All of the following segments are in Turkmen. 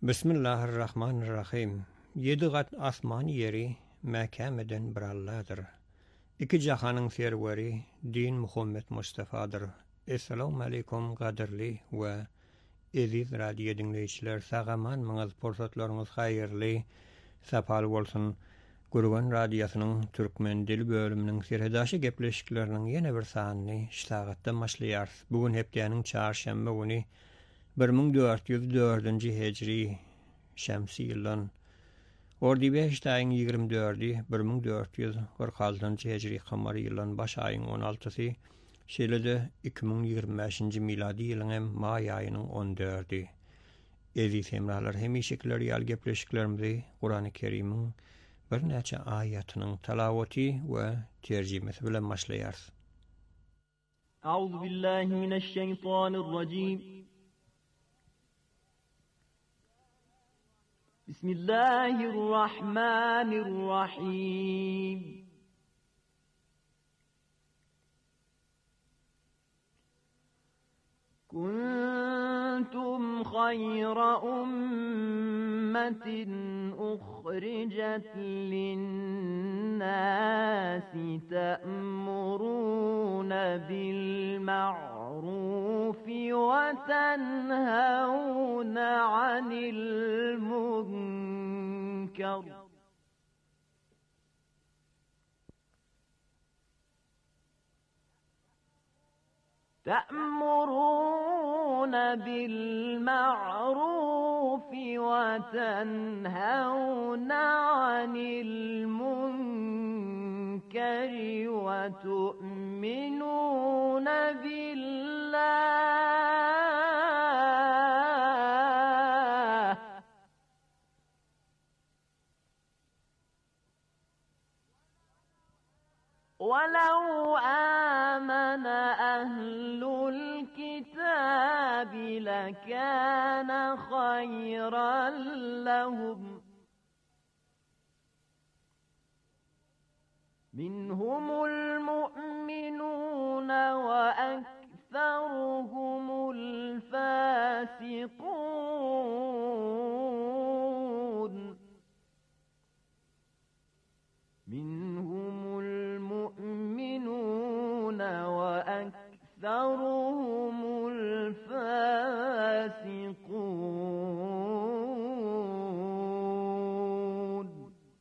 Bismillahirrahmanirrahim. 7 gat asman yeri mekameden biralladır. İki jahanın serweri din Muhammed Mustafa'dır. Assalamu alaikum qadirli ve aziz radio dinleyiciler. Sagaman mıňyz pursatlaryňyz haýyrly, sapal bolsun. Gurban radiosynyň türkmen dili bölüminiň serhedaşy gepleşikleriniň ýene bir sanyny ştagatda başlaýar. Bugun hepdeniň çarşamba güni 1404-nji hejri şemsi ýylyň ordy 5 taýyň 24-i 1446-njy hejri kamary ýylyň baş aýyň 16-sy şeýle-de 2025-nji miladi ýylyň hem may aýynyň 14-i. Eziz hemralar, hemişekler ýal gepleşiklerimizi Qur'an-ı Kerim'iň bir näçe aýatynyň talawaty we terjimesi bilen başlaýar. Euzu billahi mineşşeytanirracim. Bismillahirrahmanirrahim. Kuntum khayra ummetin ukhrijat lin-nasi ta'muruna bil ma'rufi wa tanhauna 'anil munkar. تأمرون بالمعروف وتنهون عن المنكر وتؤمنون بالله ولو آمن أهل الكتاب لكان خيرا لهم منهم المؤمنون وأكثرهم الفاسقون منهم المؤمنون وأكثرهم الفاسقون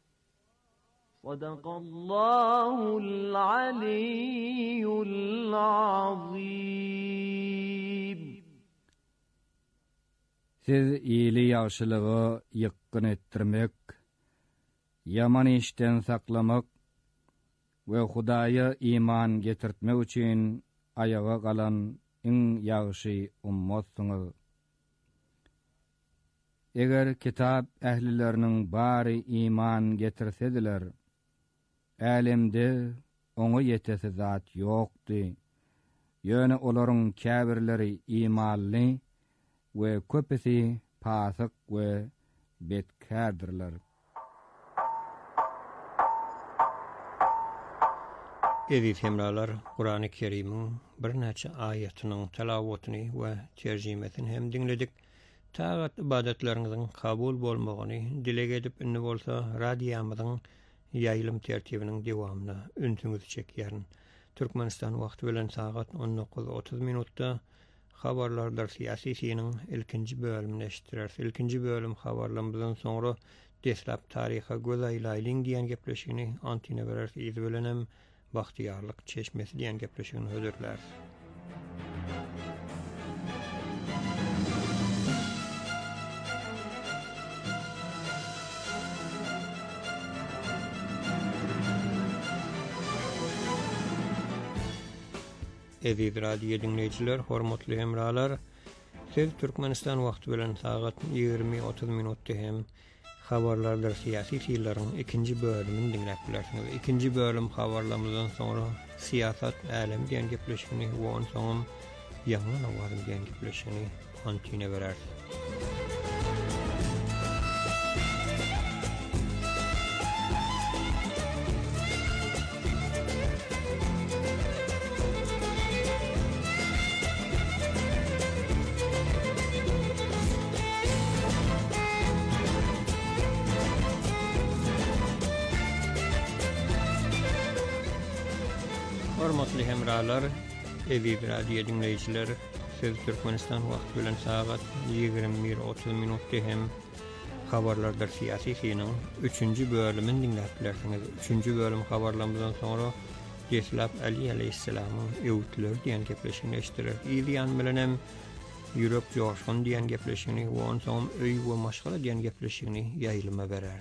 صدق الله العلي العظيم. Siz iyili ýagşylygy ýykyn etdirmek, yaman işten saklamak we Hudaýa iman getirtmek üçin ayaga galan iň ýagşy ummatsyňyz. Eger kitap ählileriniň bary iman getirsediler, älemde oňa ýetesi zat ýokdy. Ýöne olaryň käbirleri imanly we köpesi pasyk we betkärdirler. Eziz hemralar, Qur'an-ı Kerim'iň bir näçe aýatynyň talawatyny we terjimesini hem dinledik. Tagat ibadatleriňiziň kabul bolmagyny dilek edip indi bolsa radiýamyzyň ýaýlym tertibiniň dewamyna ünsüňizi çekýärin. Türkmenistan wagty bilen sagat 19:30 minutda habarlar siýasysynyň ilkinji bölümini eşitdiler. İlkinji bölüm habarlarymyzdan soňra deslap taryha göz aýlaýlyň diýen gepleşigini Antina berer izi bilenem. Bahtiyarlyk çeşmesi diýen gepleşigini hödürler. Eziz radio dinleyijiler, hormatly hemralar, siz Türkmenistan wagty bilen sagat 20:30 minutda hem habarlarlar siyasi fiillerin ikinci bölümünü dinlep bilersiniz. İkinci bölüm habarlarımızdan sonra siyasat alem diyen gepleşini ve on sonra yaman avarım diyen gepleşini Antine verer. Hormatly hemralar, Eziz radio dinleyijiler, Söz Türkmenistan wagt bilen saat 21:30 minutda hem habarlardır siyasi synyň 3-nji bölümini dinläpdilersiňiz. 3-nji bölüm habarlarymyzdan sonra Ceslap Ali aleyhisselamyň öwütleri diýen gepleşigini eşitdiler. Ýan bilen hem Ýürek joşun diýen gepleşigini we on soň öý we maşgala diýen gepleşigini ýaýlyma berer.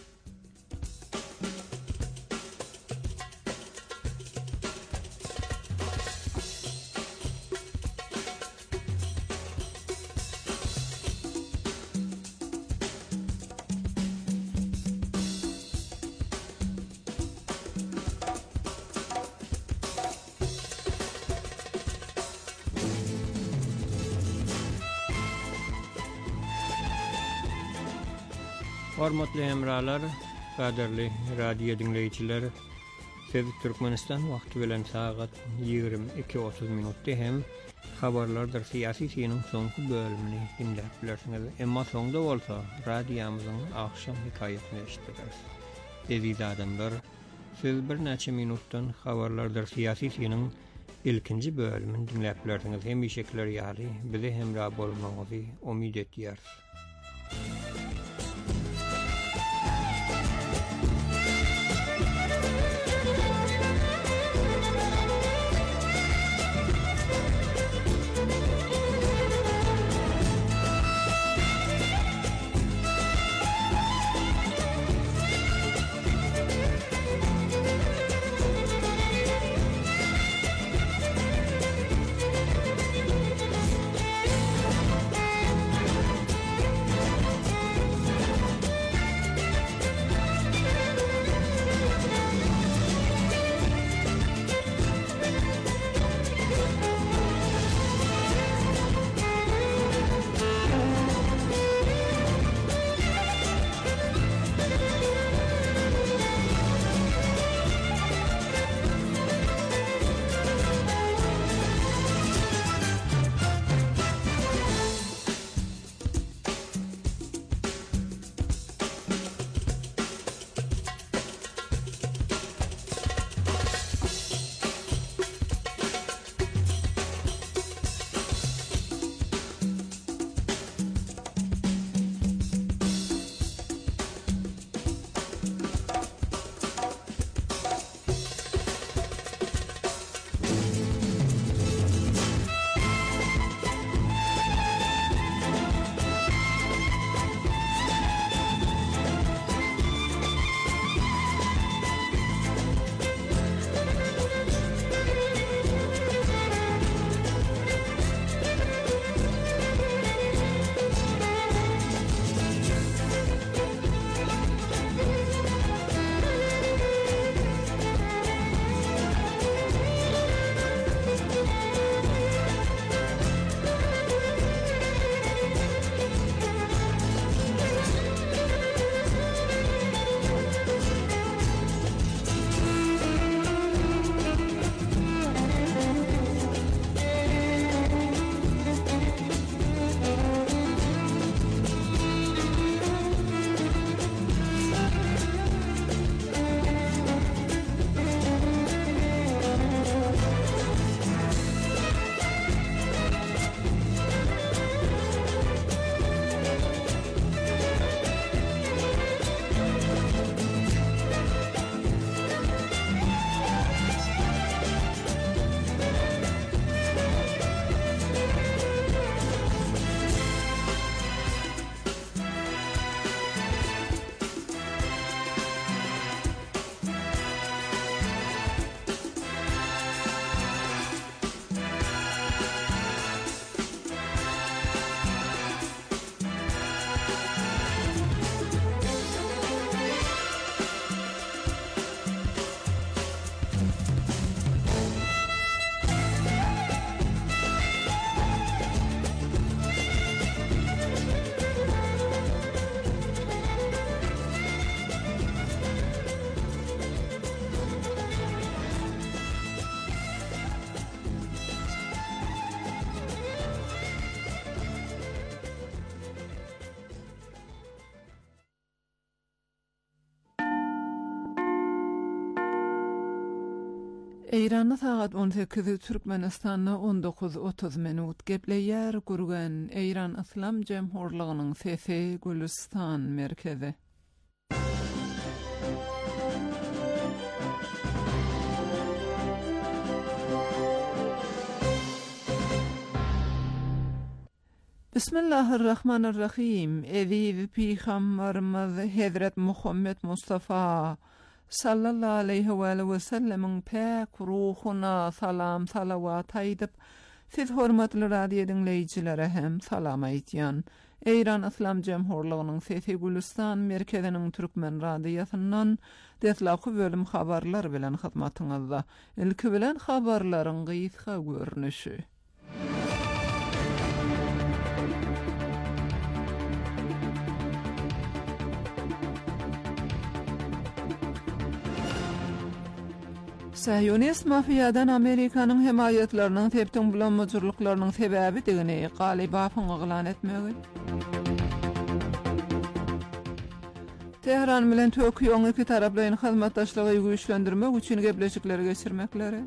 Hormatly hemralar, gaderli radio dinleyijiler, Söz Türkmenistan wagty bilen saat 22:30 minutda hem habarlardır siyasi synyň soňky bölümini dinläpdilersiňiz. Emma soňda bolsa radiomyzyň akşam hikaýatyny eşitdiler. Eziz adamlar, söz bir näçe minutdan habarlardır siyasi synyň ilkinji bölümini dinläpdilersiňiz. Hem işekler ýaly bizi hemra bolmagyny umyt etýär. Eýranda sagat 18 Türkmenistanna 19:30 minut gepleýär gurgan Eýran Islam Jemhurlygynyň sesi Gülistan merkezi. Bismillahirrahmanirrahim. Eziz Peygamberimiz Hazret Muhammed Mustafa sallallahu aleyhi ve sellemin pek ruhuna salam salavat aýdyp, siz hormatly radio dinleýijilere hem salam aýtýan. Eýran Islam Jemhurlygynyň sesi Gülistan merkeziniň türkmen radiosundan deslapky bölüm habarlar bilen hyzmatyňyzda. Ilki bilen habarlaryň gysga görnüşi. Sahyonist mafiyadan Amerikanyň himayetleriniň teptiň bilen mujurlyklarynyň sebäbi digini Galibafyň ýylan etmegi. Tehran bilen Tokyoň iki taraplaryň hyzmatdaşlygy güýçlendirmek üçin gepleşikleri geçirmekleri.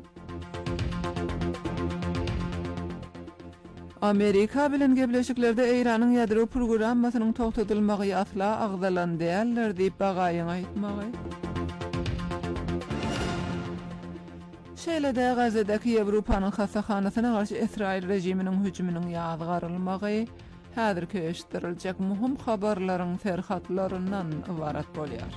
Amerika bilen gepleşiklerde Eýranyň ýadro programmasynyň togtatylmagy asla agdalan däldir diýip bagaýyň aýtmagy. Şeýle-de Gazadaki Ýewropanyň hassahanasyna garşy Israil rejiminiň hüjüminiň ýazgarylmagy häzirki eşitdiriljek muhim habarlaryň ferhatlaryndan ibarat bolýar.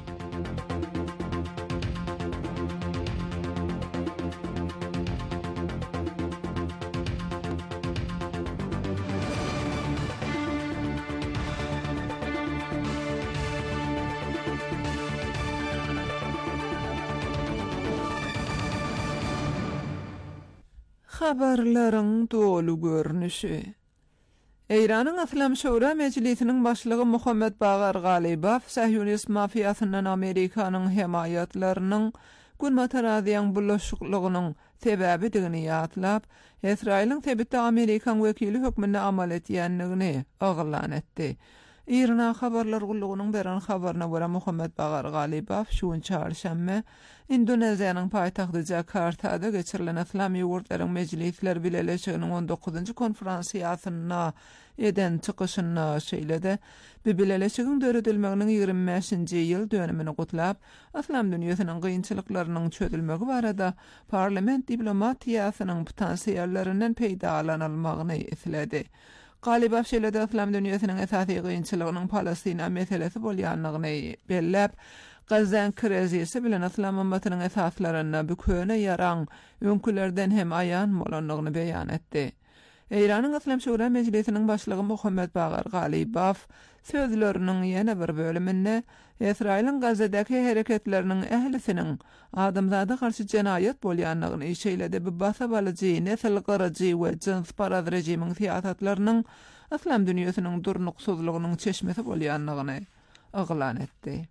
Habarlaryň dolu görnüşi. Eýranyň Islam Şura Meclisiniň başlygy Muhammed Bagar Galibaf Sahyonist mafiýasyndan Amerikanyň himayetleriniň günmataraziýan bulaşyklygynyň sebäbi digini ýatlap, Israiliň sebitde Amerikan wekili hökmünde amal etýänligini aglan etdi. İrna habarlar gullugynyň beren habaryna görä Muhammed Bagar Galibaf şu çarşamba Indoneziýanyň paýtagty Jakartada geçirilen Islam ýurtlaryň mejlisler bileşiginiň 19-njy konferensiýasyna eden çykyşyna şeýlede bileşigiň döredilmeginiň 25-nji ýyl dönümini gutlap, Islam dünýäsiniň gynçylyklarynyň çözülmegi barada parlament diplomatiýasynyň potensiýallarynyň peýdalanylmagyny isledi. Galibaf şeýle-de Islam dünýäsiniň esasy gynçylygynyň Palestina meselesi bolýanlygyny belläp, Gazan krizisi bilen Islam ümmetiniň esaslaryna büköne ýaraň öňkülerden hem aýan bolanlygyny beýan etdi. Eýranyň Islam Şura Meclisiniň başlygy Muhammed Bagar Galibaf sözleriniň ýene bir bölüminde Israiliň Gazadaki hereketleriniň ählisiniň adamzada garşy jenaýat bolýanlygyny şeýle-de bu basabalyjy, nesl garaji we jins paraz rejimiň siýasatlarynyň Islam dünýäsiniň durnuksuzlygynyň çeşmesi bolýanlygyny aglan etdi.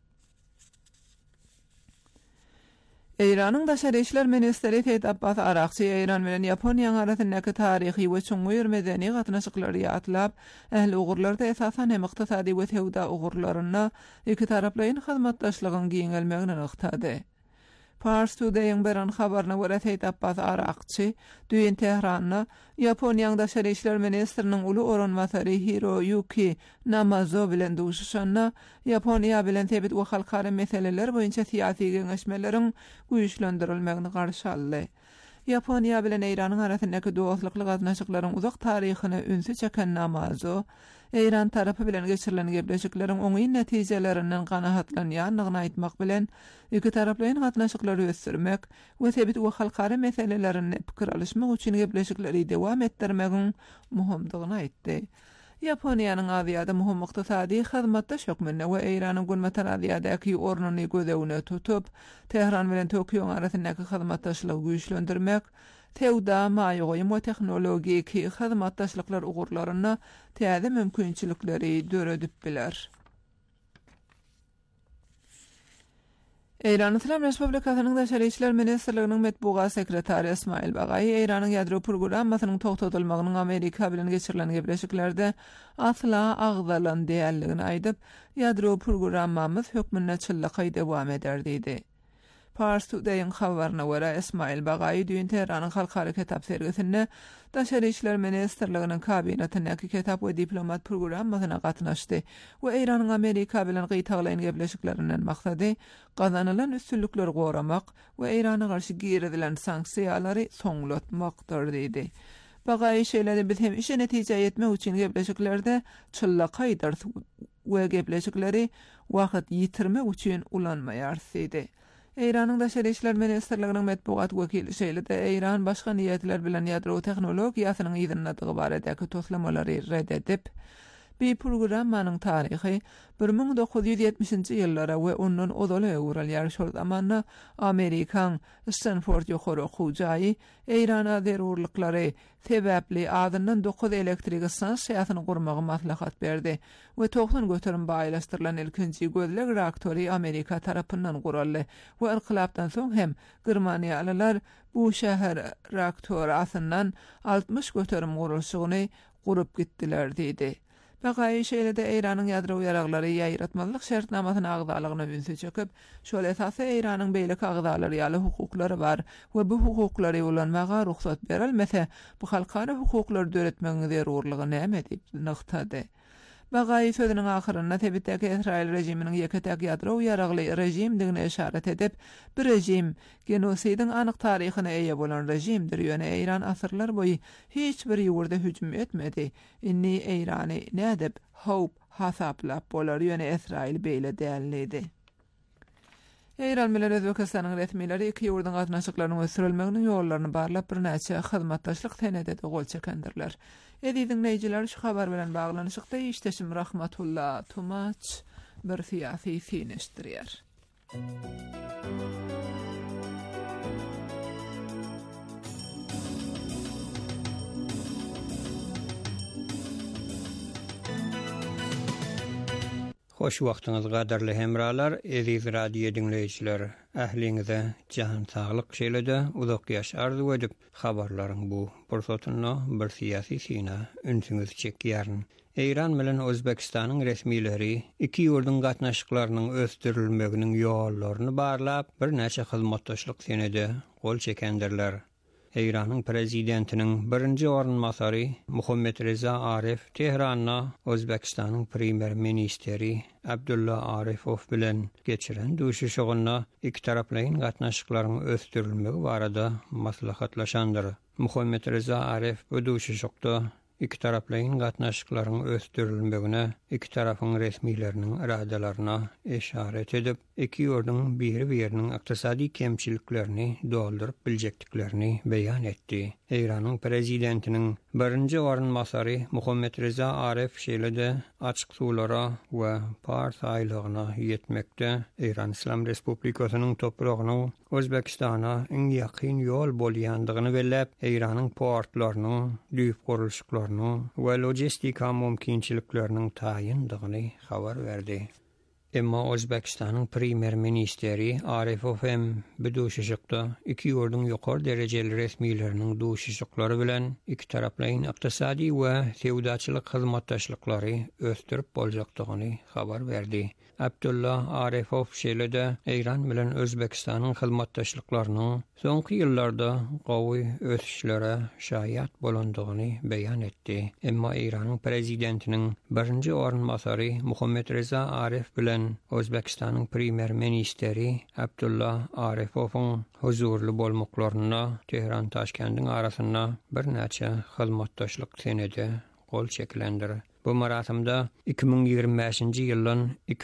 Eýranyň Daşary işler ministeri Seyit Abbas Araqçy Eýran bilen Ýaponiýa arasyndaky taryhy we çoňuýur medeni gatnaşyklary ýatlap, ähli ugurlarda esasan hem ykdysady we sewda ugurlaryna iki taraplaryň hyzmatdaşlygyny giňelmegini ykdady. Pars Today'ın beren habaryna görä Seyit Abbas Araqçy düýün Tehranyna Ýaponiýanyň Daşary işler ministriniň uly oranmasary Hiroyuki Namazo bilen duşuşanna Ýaponiýa bilen sebit we halkara meseleler boýunça syýasy geňeşmeleriň güýçlendirilmegini garşy aldy. Ýaponiýa bilen Eýranyň arasyndaky dostlukly gatnaşyklaryň uzak taryhyny ünsü çeken Namazo, Eýran tarapy bilen geçirilen gepleşikleriň oňy netijelerinden ganahatlanýanlygyny aýtmak bilen iki taraplaryň gatnaşyklary ösürmek we sebit we halkara meselelerini pikir alışmak üçin gepleşikleri dewam etdirmegiň muhimdygyny aýtdy. Ýaponiýanyň aviýada muhim ykdysady hyzmatdaş hökmünde we Eýranyň günmataraziýadaky ornuny gödewine tutup, Tehran bilen Tokyo arasyndaky hyzmatdaşlygy güýçlendirmek, sewda, maýygy we tehnologik hyzmatdaşlyklar ugurlaryna täze mümkinçilikleri döredip biler. Eýran Islam Respublikasynyň Daşary işler ministrliginiň medbugat sekretary Ismail Bagaý Eýranyň ýadro programmasynyň togtatylmagynyň Amerika bilen geçirilen gepleşiklerde asla agdalan däldigini aýdyp, ýadro programmamyz hökmüne çyllyk dewam eder diýdi. Pars Today'ın habarına göre İsmail Bagay düýün Tehran'ın halkara kitap sergisinde Daşary işler ministerliginiň kabinetindäki kitap we diplomat programmasyna gatnaşdy we Iranyň Amerika bilen gyýtaglaýan gepleşiklerinden maksady gazanylan üstünlükleri goramak we Irana garşy girdilen sanksiýalary soňlatmakdyr diýdi. Bagay şeýlede biz hem işe netije ýetmek üçin gepleşiklerde çylla gaýdar we gepleşikleri wagt ýitirmek üçin ulanmaýar diýdi. Iranyň Daşary işler ministerliginiň medpugat wekili şeýlede Iran başga niýetler bilen ýadro tehnologiýasynyň ýygynadygy baradäki toslamalary red edip, bir programmanyň taryhy 1970-nji ýyllara we onun odaly öwrelýär şol zamanna Amerikan Stanford ýokary okuwjy Irana zerurlyklary sebäpli adyndan 9 elektrik stansiýasyny gurmagy maslahat berdi we toğdan götürüm baýlaşdyrylan ilkinji gözleg reaktory Amerika tarapyndan guruldy we inqilabdan soň hem Germaniýalylar bu şäher reaktor asyndan 60 götürüm gurulşygyny gurup gitdiler diýdi. Bagay şeýlede Iranyň ýadro ýaraglary ýaýratmalyk şertnamasyna agdalygyny öňe çekip, şol esasy Iranyň beýle agdalary ýaly hukuklary bar we bu hukuklary ulanmaga ruhsat berilmese, bu halkara hukuklar döretmegiň zerurlygy näme diýip nyktady. Bagay sözüniň ahyrynda tebitdäki Israil rejiminiň ýeketäk ýadro ýaragly rejimdigine işaret edip, bir rejim genosidiň anyk taryhyna eýe bolan rejimdir ýöne Iran asyrlar boýy hiç bir ýurda hüjüm etmedi. Inni Irany nädip hasaplap bolar ýöne Israil beýle däldi. Iran bilen Özbekistanyň resmileri iki ýurduň gatnaşyklarynyň ösürilmeginiň ýollaryny barlap bir näçe hyzmatdaşlyk senedede gol çekendirler. Ediň näýjiler şu habar bilen baglanyşykda işteşim Rahmatullah Tumaç bir fiýasy finestirýär. Hoş wagtyňyz gaderli hemralar, Eziz radio dinleýijiler. Ähliňize jahan saglyk şeýlede uzak ýaş arzu edip, habarlaryň bu pursatyna bir syýasy sina ünsüňiz çekýärn. Iran bilen Özbekistanyň resmileri iki ýurduň gatnaşyklarynyň ösdürilmeginiň ýollaryny barlap bir näçe hyzmatdaşlyk senede gol çekendirler. Iranyň prezidentiniň birinji ornmasary Muhammed Reza Arif Tehranda Özbekistanyň premier ministeri Abdullah Arifov bilen geçiren duşuşygyna iki taraplaryň gatnaşyklaryň ösdürilmegi barada maslahatlaşandyr. Muhammed Reza Arif bu duşuşykda iki taraplaryň gatnaşyklaryň ösdürilmegine iki tarapyň resmileriniň iradalaryna işaret edip, iki ýurduň biri-biriniň ykdysady kemçiliklerini doldurup biljekdiklerini beýan etdi. Iranyň prezidentiniň birinji ornmasary Muhammed Reza Arif şeýlede açyk suwlara we Pars aýlygyna ýetmekde Iran Islam Respublikasynyň toprağynyň Özbekistana iň ýakyn ýol bolýandygyny belläp, Iranyň portlarynyň, düýp gurulşyklarynyň we logistika mümkinçilikleriniň taýyndygyny habar berdi. Emma Özbekistanyň premier ministeri Arifov hem bu duşuşykda iki ýurduň ýokary derejeli resmileriniň duşuşyklary bilen iki taraplaryň ykdysady we sewdaçylyk hyzmatdaşlyklary ösdürip boljakdygyny habar berdi. Abdullah Arifov şeýlede Iran bilen Özbekistanyň hyzmatdaşlyklarynyň soňky ýyllarda gowy ösüşlere şahyat bolandygyny beýan etdi. Emma Iranyň prezidentiniň birinji ornmasary Muhammed Reza Arif bilen Özbekistanyň premier ministeri Abdullah Arifowyň huzurly bolmaklaryna Tehran Taşkendiň arasyna bir näçe hyzmatdaşlyk senede gol çekilendir. Bu maratamda 2025-nji ýyldan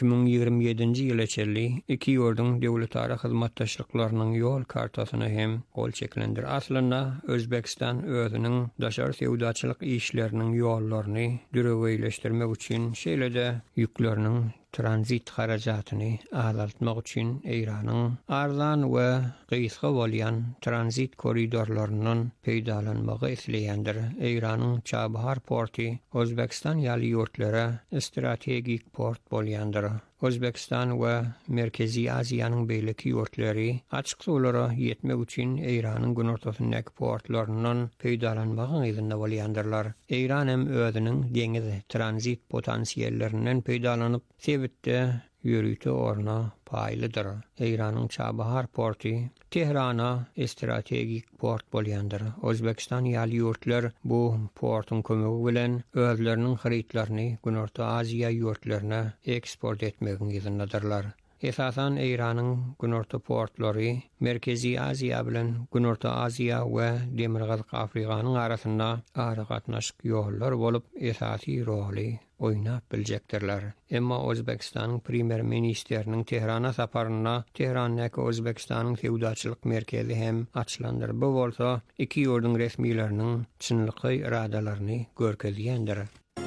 2027-nji ýyla çelli iki ýurduň döwletara hyzmatdaşlyklarynyň ýol kartasyna hem gol çekilendir. Aslynda Özbekistan özüniň daşary sewdaçylyk işleriniň ýollaryny düregeýleşdirmek üçin şeýlede ýükleriniň transit harajatyny azaltmak üçin Iranyň arzan we gysga bolýan transit koridorlarynyň peýdalanmagy isleýändir. Iranyň Çabhar porty Özbekistan ýaly ýurtlara strategik port bolýandyr. Özbekistan we Merkezi Aziýanyň beýleki ýurtlary açyk suwlara ýetmek üçin Iranyň günortasyndaky portlarynyň peýdalanmagyny ýa-da bolýandyrlar. Iran hem özüniň deňiz transit potensiýallerinden peýdalanyp, sebitde yürütü orna paylıdır. İran'ın Çabahar portu Tehran'a stratejik port bolyandır. Özbekistan ýaly ýurtlar bu portun kömegi bilen özleriniň harytlaryny Günorta Aziýa ýurtlaryna eksport etmegin ýygyndadyrlar. Esasan İran'ın Günorta portlary Merkezi Aziýa bilen Günorta Aziýa we Demirgazak Afrikanyň arasynda ara gatnaşyk ýollar bolup esasy roly oýnap biljekdirler. Emma Özbekistanyň premier ministeriniň Tehrana saparyna Tehrandaky Özbekistanyň sewdaçylyk merkezi hem açylandyr. Bu bolsa iki ýurdun resmiýetleriniň çynlyky iradalaryny görkezýändir.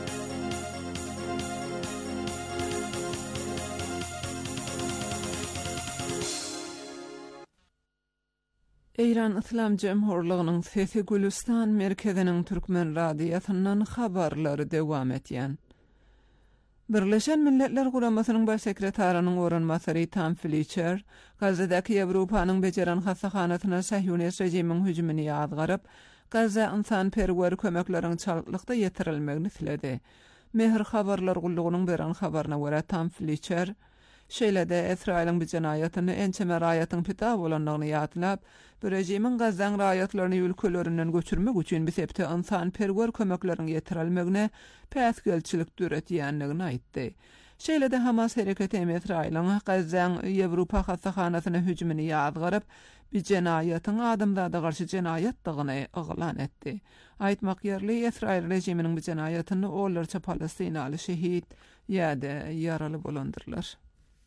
İran İslam Cemhurluğunyň Sesi Gülistan merkeziniň Türkmen radiýasyndan habarlary dewam etýän. Birleşen Milletler Guramasynyň baş sekretarinyň oranmasary Tom Fletcher, Gazadaky Ýewropanyň bejeren hasahanatyna Sahyonist rejimiň hüjümini ýazgaryp, Gaza insanperwer kömekleriň çalykda ýetirilmegini tiledi. Mehr habarlar gullugynyň beren habaryna görä Tom Fletcher, şeýlede Israýlyň bu jenaýatyny ençeme raýatyň pita bolanlygyny ýatlap, bu rejimiň Gazdan raýatlaryny ülkelerinden göçürmek üçin bisepde insanperwer kömeklerini ýetirilmegine päsgelçilik düretýänligini aýtdy. Şeýlede Hamas hereketi Israýlyň Gazdan Ýewropa hasahanasyna hüjümini ýazgaryp, bu jenaýatyň adamlara garşy jenaýatdygyny oglan etdi. Aýtmak ýerli Israýl rejiminiň bu jenaýatyny olarça Palestinaly şehit ýa-da ýaraly bolandyrlar.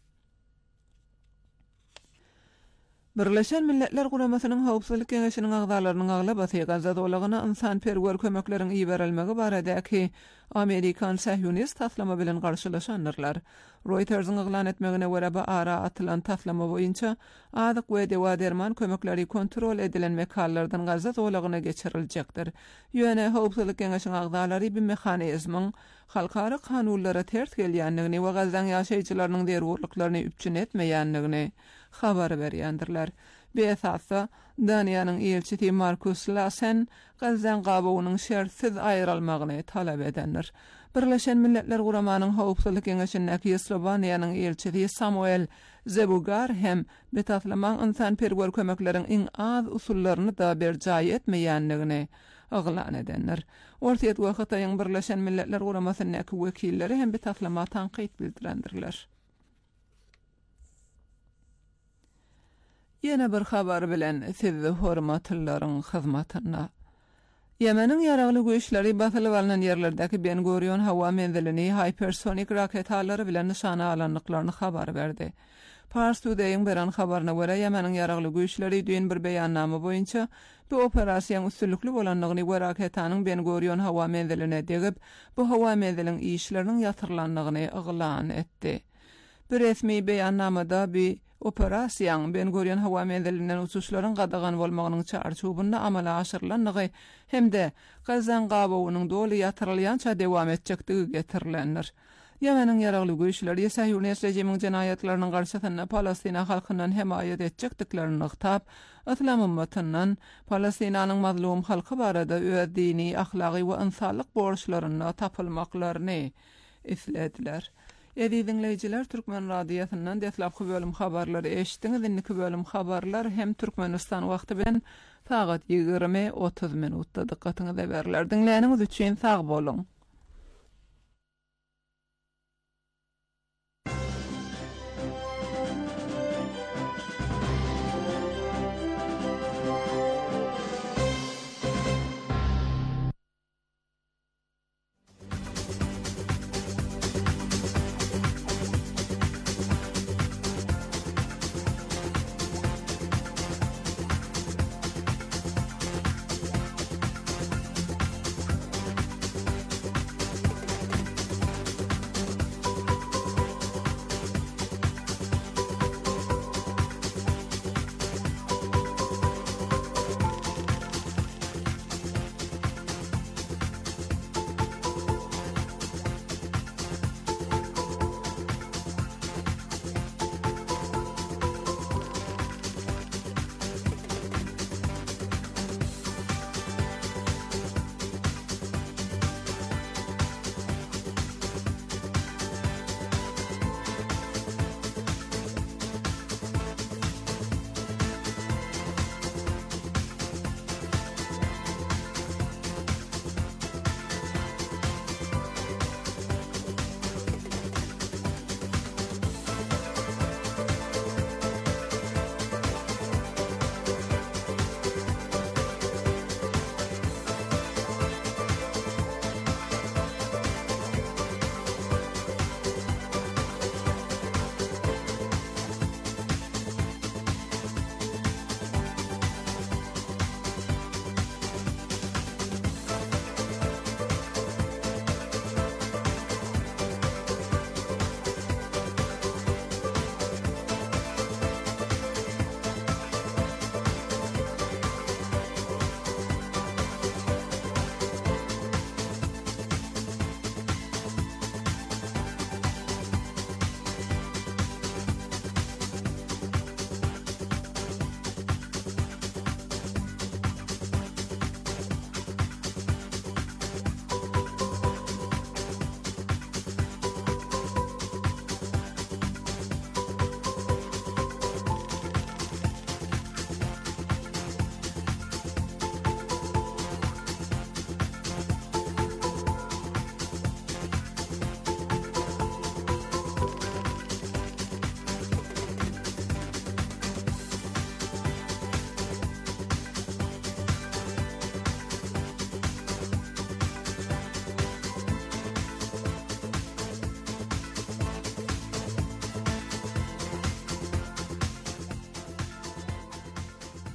Birleşen Milletler Guramasynyň Howpsuzlyk Keňeşiniň agdalarynyň aglabasy Gaza dolagyna insanperwer kömekleriň iýerilmegi baradaky Amerikan Sahyonist taslama bilen garşylaşanlar. Reuters'ın ýylan etmegine görä bu ara atylan taslama boýunça adyk we dewa derman kömekleri kontrol edilen mekanlardan Gaza dolagyna geçiriljekdir. Ýöne Howpsuzlyk Keňeşiniň agdalary bir mehanizmyň halkara kanunlara ters gelýändigini we Gazdan ýaşaýjylarynyň derwurlyklaryny üpçün etmeýändigini habar berýändirler. Bu esasda Daniýanyň elçisi Markus Lassen Gazdan gabawynyň şertsiz aýrylmagyny talap edenler. Birleşen Milletler Guramanyň Howpsuzlyk Keňeşindäki Sloveniýanyň elçisi Samuel Zebugar hem betaslamaň insanperwer kömekleriň iň az usullaryny da berjaý etmeýändigini oglan edenler. Ortaýat wagtdaýyň Birleşen Milletler Guramasynyň wekilleri hem betaslama tanqid bildirendirler. Yine bir habar bilen sizi hormatlaryň hyzmatyna. Yemenin yaragly güýçleri basylyp alynan ýerlerdäki Ben Gurion hawa menzilini hypersonik raketalary bilen nişana alanlyklaryny habar berdi. Pars Today'ın beren habaryna görä Yemenin yaragly güýçleri düýün bir beýannama boýunça bu operasiýaň üstünlikli bolanlygyny we raketanyň Ben Gurion hawa menziline degip, bu hawa menziliniň işleriniň ýatyrlanlygyny oglan etdi. Bir resmi beýannamada operasiýaň Ben Gurion hawa menzilinden uçuşlaryň gadagan bolmagynyň çarçubunda amala aşyrylanlygy hemde Gazdan gabawynyň doly ýatyrylýança dewam etjekdigi getirilendir. Yemenin yaragly güýçleri Sahyonist rejimiň jenaýatlarynyň garşysyna Palestina halkynyň hemaýat etjekdiklerini ýyktap, İslam ummatynyň Palestinanyň mazlum halky barada öz dini, ahlaky we insanlyk borçlaryny tapylmaklaryny islediler. Edi dinleyijiler, Türkmen radiýasyndan deslapky bölüm habarlary eşitdiňiz. Indiki bölüm habarlar hem Türkmenistan wagty bilen saat 20:30 minutda diqqatyňyza berler. Dinleýäniňiz üçin sag bolun.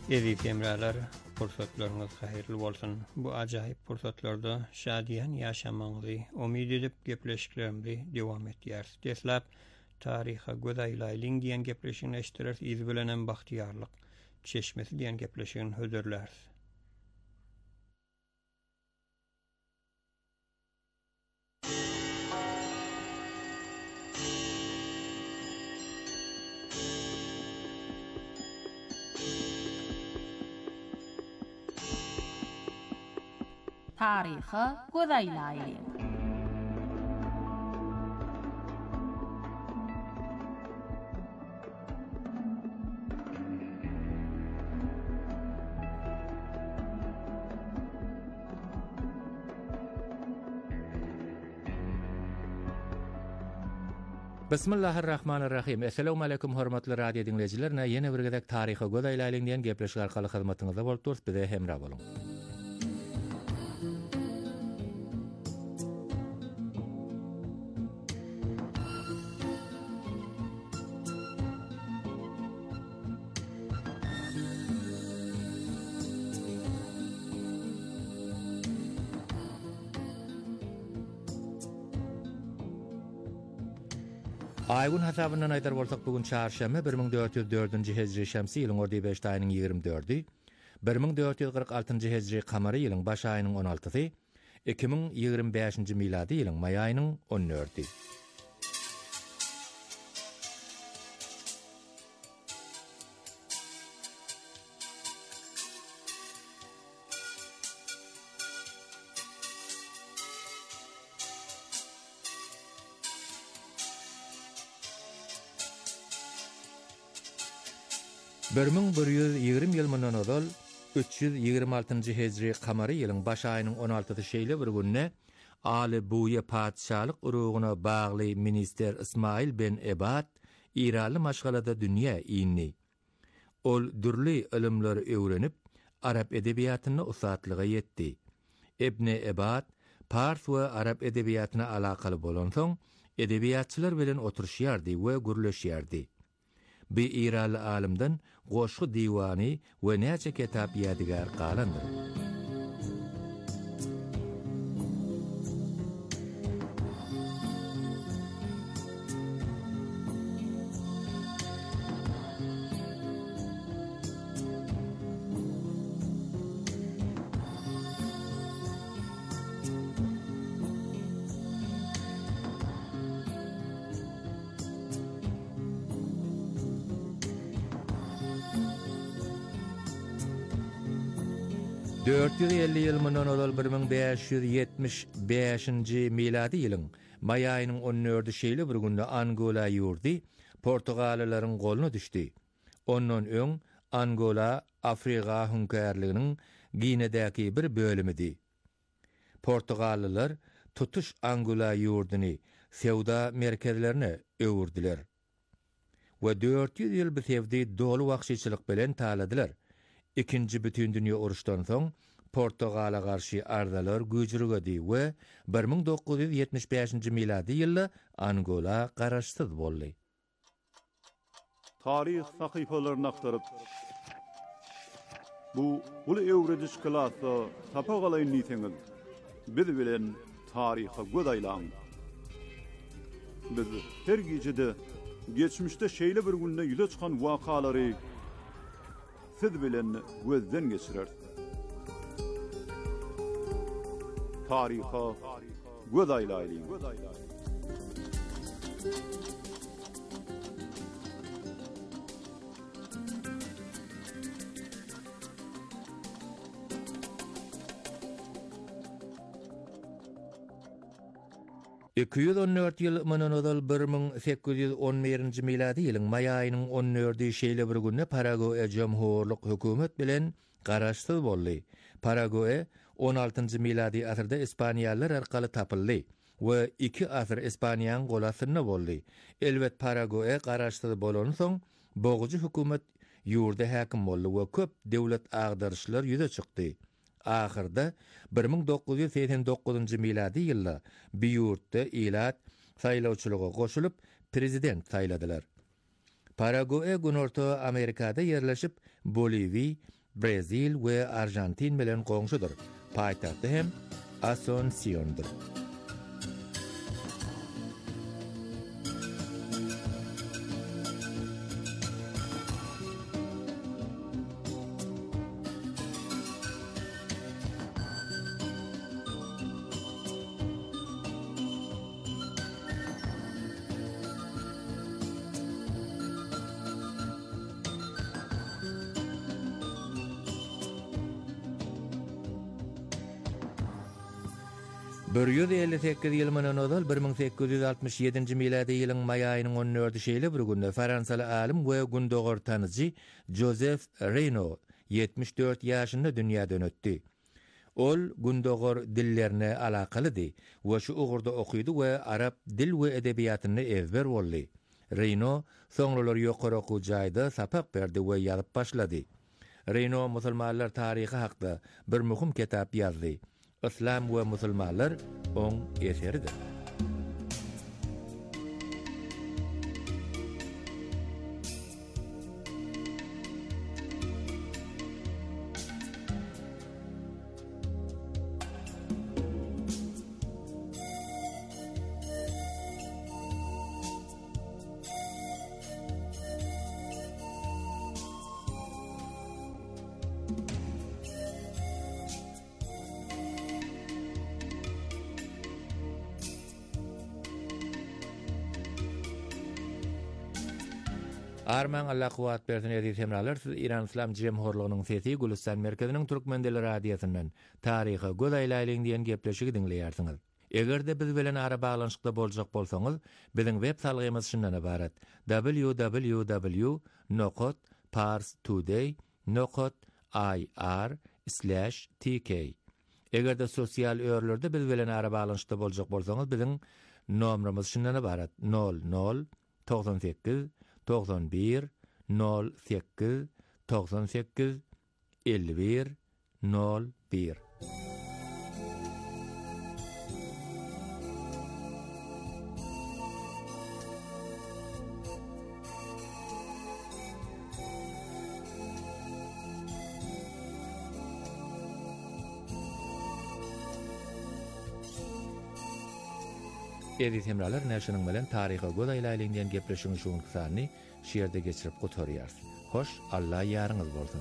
Ezi temralar, fursatlarınız hayırlı bolsun. Bu ajaýyp fursatlarda şadiýan ýaşamaňyzy umyt edip gepleşiklerimizi dowam etýär. Deslap taryha göz aýlaýlyň diýen gepleşigini eşitdiler. Iz bilenen bahtiýarlyk çeşmesi diýen gepleşigini höderler. Taryha göz aýlaýlyň. Bismillahirrahmanirrahim. Assalamu alaykum hormatly radio dinleyijilerine. Ýene bir gezek taryha göz aýlaýlyň diýen gepleşik arkaly hyzmatyňyzda bolup durýar. Bize hemra boluň. Aýgün hasabyndan aýdar bolsak bugün çarşamba 1404-nji hejri şämsi ýylyň ordy 5 aýynyň 24-ü, 1446-njy hejri kamary ýylyň baş aýynyň 16-sy, 2025-nji miladi ýylyň may aýynyň 14-ü. Bermung 120 ýyl mundan odal 326-njy hejri kamary ýylyň baş aýynyň 16-sy şeýle bir günne Ali Buye padşalyk urugyna bagly minister Ismail ben Ebad İranly maşgalada dünýä ýyny. Ol dürli ilimleri öwrenip Arap edebiýatyna usatlyga ýetdi. Ibn Ebad Pars we Arap edebiýatyna alakaly bolan soň edebiýatçylar bilen oturşýardy we gürleşýärdi. Bir İranly alimden goşgy diwany we näçe kitap ýadigar galandyr. ...450 ýyl mundan odal 1575-nji miladi ýylyň may aýynyň 14-nji şeýle bir günde Angola ýurdy Portugalylaryň goluny düşdi. Ondan öň Angola Afrika hünkärliginiň Ginedäki bir bölümidi. Portugallylar tutuş Angola ýurduny sewda merkezlerine öwürdiler. We 400 ýyl bir sevdi dolu wagtçylyk bilen taladylar. İkinci bütün dünya uruşdan soň Portugala garşy ardalar güýjürgedi we 1975-nji miladi ýylda Angola garaşsyz boldy. Tarih sahypalaryny aktaryp bu ulu öwrediş klasy tapagalyň niýetiňiz biz bilen taryha göz aýlaň. Biz her gejede geçmişde şeýle bir günde ýüze çykan wakalary siz bilen gözden geçirer. Taryha göz aýlaýlyň. ...214 ýyl mundan odal 1811-nji miladi ýylyň may aýynyň 14-nji şeýle bir günde Paragowe Jomhurlyk hökümet bilen garaşsyz boldy. Paragowe 16-njy miladi asyrda Ispaniýalılar arkaly tapyldy we 2 asyr Ispaniýanyň golasyna boldy. Elbet Paragowe garaşsyz bolan soň boğucu hökümet ýurda häkim boldy we köp döwlet agdaryşlar ýüze çykdy. Ahırda 1989-njy miladi ýylda bir ýurtda ilat saýlawçylyga goşulyp prezident saýladylar. Paragowe Günorta Amerikada yerleşip Bolivi, Brezil we Arjantin bilen goňşudur. Paýtagty hem Asuncióndur. Börýüz 58 ýyl menem ozal 1867-nji miladi ýylyň may aýynyň 14-nji şeýle bir günde Fransaly alim we gündogor tanyjy Joseph Renaud 74 ýaşynda dünýäden ötdi. Ol gündogor dillerine alakalydy we şu ugurda okuýdy we arab dil we edebiýatyny ezber boldy. Renaud soňralar ýokary okuw jaýda sapak berdi we ýazyp başlady. Renaud musulmanlar taryhy hakda bir muhim kitap ýazdy. İslam we musulmanlar oň eseridir. Arman Allah kuwat bersin edip hemralar siz İran İslam Jemhurlygynyň sesi Gülistan merkeziniň Türkmen dili radiosynyň taryhy godaýlaýlyň diýen gepleşigi dinleýärsiňiz. Egerde biz bilen ara baglanyşykda boljak bolsaňyz, biziň web salgymyz şundan ibaret: www.parstoday.ir/tk. Egerde sosial örlerde biz bilen ara baglanyşykda boljak bolsaňyz, biziň nomrymyz şundan ibaret: 00 98 91 08 98 51 01. Edip hemralar näşiniň bilen taryhy godaýlaýlyň diýen gepleşigiň şuň kysany şeýerde geçirip gotarýar. Hoş, Allah ýarynız bolsun.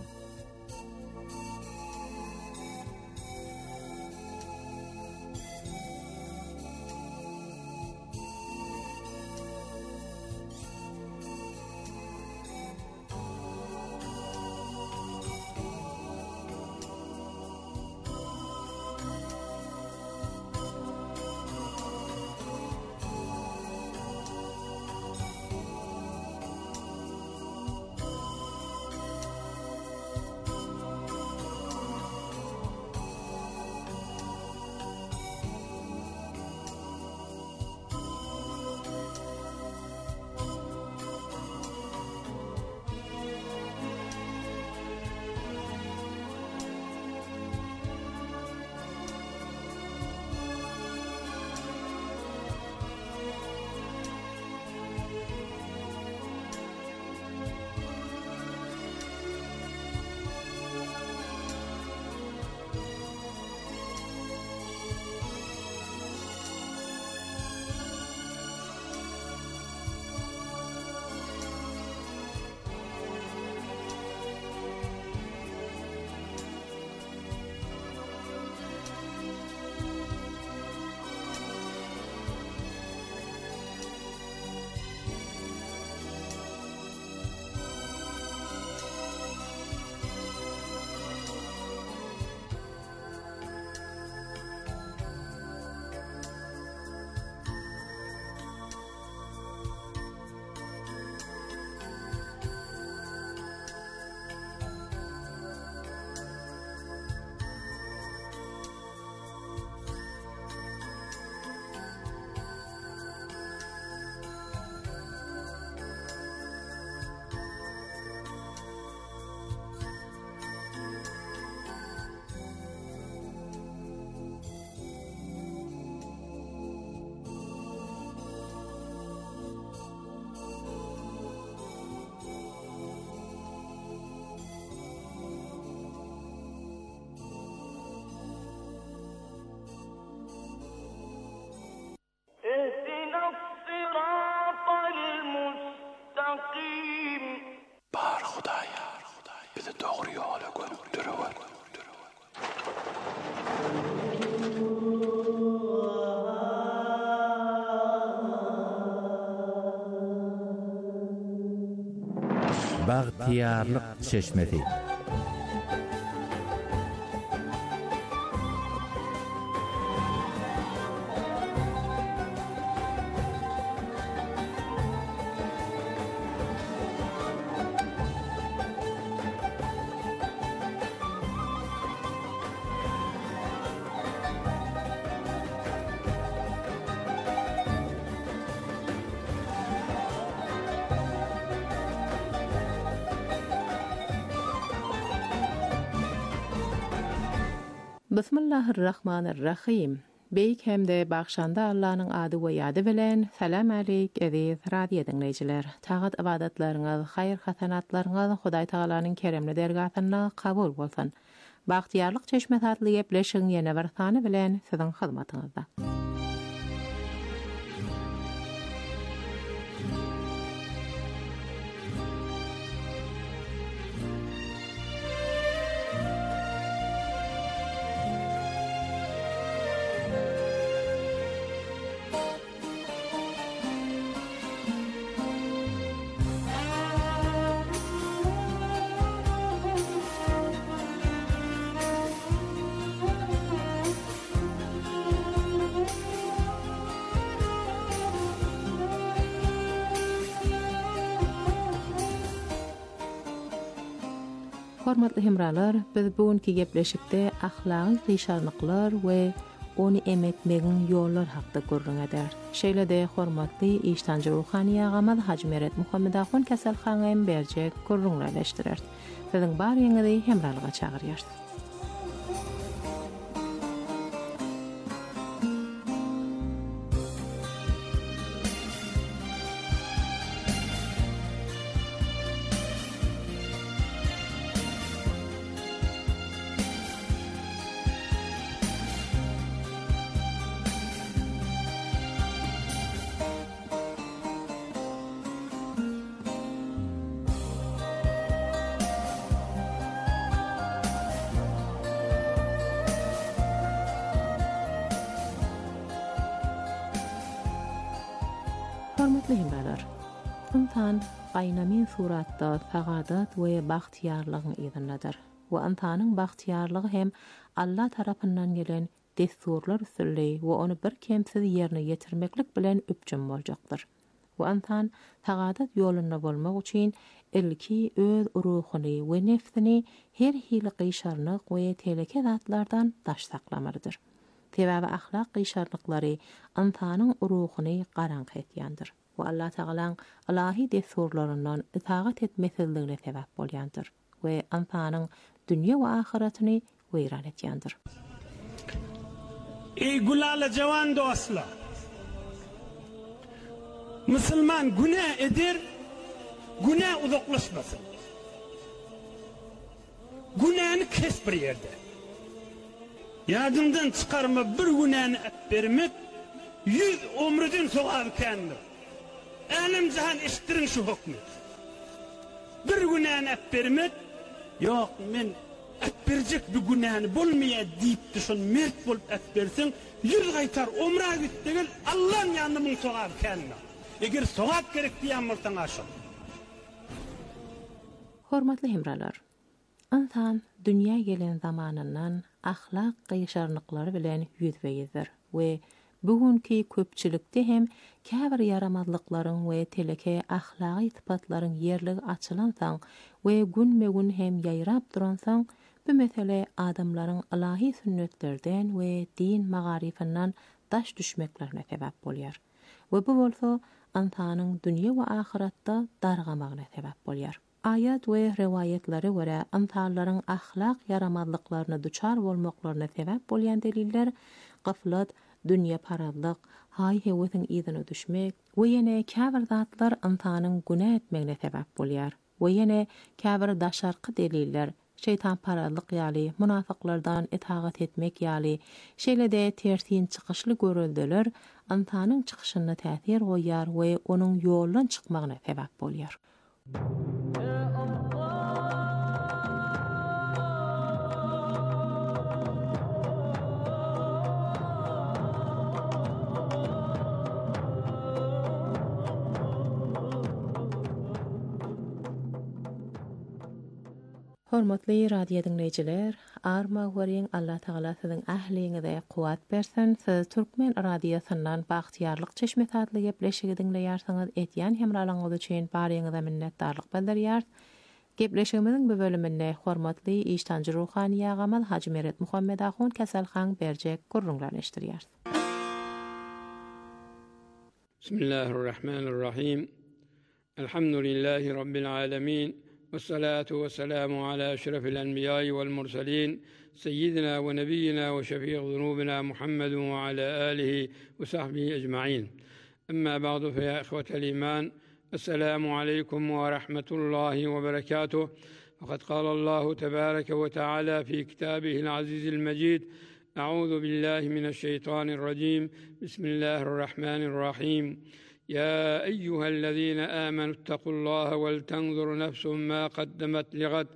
bizi doğru yola götürüver. Bagtiyarlyk çeşmesi. Bismillahirrahmanirrahim. Beyk hemde bakşanda Allah'ın adı ve yadı bilen salam aleyk aziz radio dinleyiciler. Tağat ibadatlarınız, hayır hasanatlarınız Hudaý Taalanyň keremli dergatyna kabul bolsun. Bagtiyarlyk çeşmesi adly gepleşiň ýene bir sany bilen siziň hyzmatyňyzda. Hormatly hemralar, biz bugünkü gepleşikde ahlaki gysarlyklar we onu emekmegiň ýollar hakda görüň eder. Şeýle-de hormatly iştanjy ruhaniýa gamad Haji Meret Muhammed Ahun kasalxanaym berjek görüňleşdirer. Siziň bar ýeňidi hemralyga çagyrýar. Hormatly hemralar, insan gaýnamen suratda sagadat we bagtiyarlygyň ýerlendir. We insanyň bagtiyarlygy hem Allah tarapyndan gelen desturlar üstünligi we onu bir kemsiz ýerine ýetirmeklik bilen üpjün boljakdyr. We insan sagadat ýolunda bolmak üçin ilki öz ruhuny we nefsini her hili gysarlyk we teleke zatlardan daş saklamalydyr. Tebabi ahlak gysarlyklary insanyň ruhuny garank etýändir. Ve Allah Taalaň ilahi desturlaryndan itaat etmesizligine sebäp bolýandyr we insanyň dünýä we ahiretini weýran etýändir. Ey gulala jawan dostlar. Müslüman günah eder, günah uzaklaşmasın. Günahını kes bir yerde. Yadından çıkarma bir günahını bermek 100 ömrüden soğar kendir. Alim cihan iştirin şu hükmü. Bir günahını bermek yok men berjek bir günahını bolmaya deyip düşün mert bolup bersin 100 qaytar umra gitdigil Allah'ın yanında mı soğar kendir. Eger soğat gerek diýen bolsaň aşyk. Hormatly hemralar, insan dünýä gelen zamanyndan ahlak gysarlyklary bilen ýüzbeýizdir we bugünkü köpçülikde hem käbir yaramazlyklaryň we teleke ahlaki sypatlaryň ýerligi açylansaň we günme-gün hem ýaýrap duransaň, bu mesele adamlaryň ilahi sünnetlerden we din magarifyndan daş düşmeklerine sebäp bolýar. We bu bolsa insanyň dünýä we ahiretde dargamagyna sebäp bolýar. Ayat we riwayetlere görä insanlaryň ahlak yaramazlyklaryna duçar bolmaklaryna sebäp bolýan deliller gaflat, dünýä parazlyk, haý-hewesiň ýerine düşmek we ýene käbir zatlar insanyň günah etmegine sebäp bolýar. We ýene käbir daşarky deliller şeytan parazlyk ýaly munafyklardan itaat etmek ýaly şeýle-de tersin çykyşly göreldiler insanyň çykyşyna täsir goýar we onuň ýoldan çykmagyna sebäp bolýar. Hormatly radio dinleyijiler, arma görýän Allah Taala siziň ähliňize kuwat bersin. Siz Türkmen radiosundan bagtyarlyk çeşmet adly gepleşigi dinleýärsiňiz. Etýän hemralaňyz üçin barýaňyza minnetdarlyk bildirýär. Gepleşigimiziň bu bölüminde hormatly iştancı ruhani agamal Haji Meret Muhammed Ahun Kasalhan berjek gurrunlarny eşdirýär. Bismillahirrahmanirrahim. Elhamdülillahi rabbil alamin. والصلاة والسلام على أشرف الأنبياء والمرسلين سيدنا ونبينا وشفيع ذنوبنا محمد وعلى آله وصحبه أجمعين أما بعد فيا إخوة الإيمان السلام عليكم ورحمة الله وبركاته وقد قال الله تبارك وتعالى في كتابه العزيز المجيد أعوذ بالله من الشيطان الرجيم بسم الله الرحمن الرحيم يا أيها الذين آمنوا اتقوا الله ولتنظر نفس ما قدمت لغد